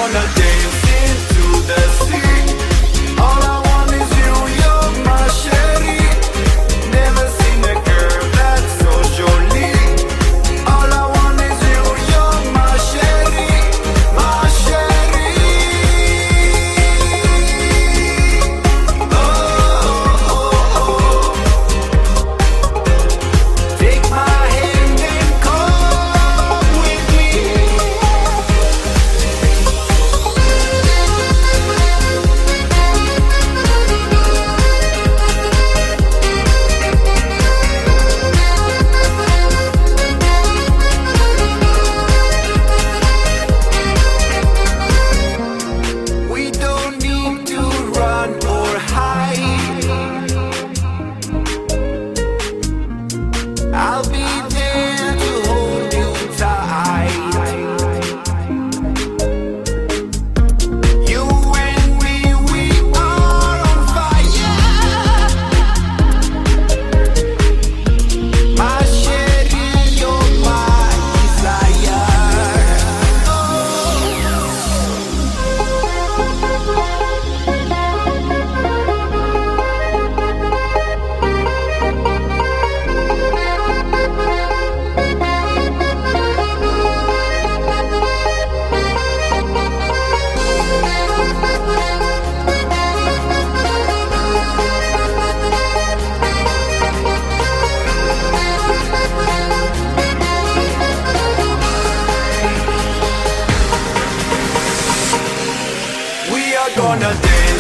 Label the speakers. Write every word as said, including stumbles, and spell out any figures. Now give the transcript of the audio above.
Speaker 1: gonna dance into the sea. All I want is you, you're my sherry. Never seen a girl that's so jolie. All I want is you, you're my sherry, my sherry. Oh, oh, oh. Take my hand and come with me. We don't need to run or hide. I'll be there to hold you tight. You and me, we are on fire. My sherry, you're my desire. We are gonna dance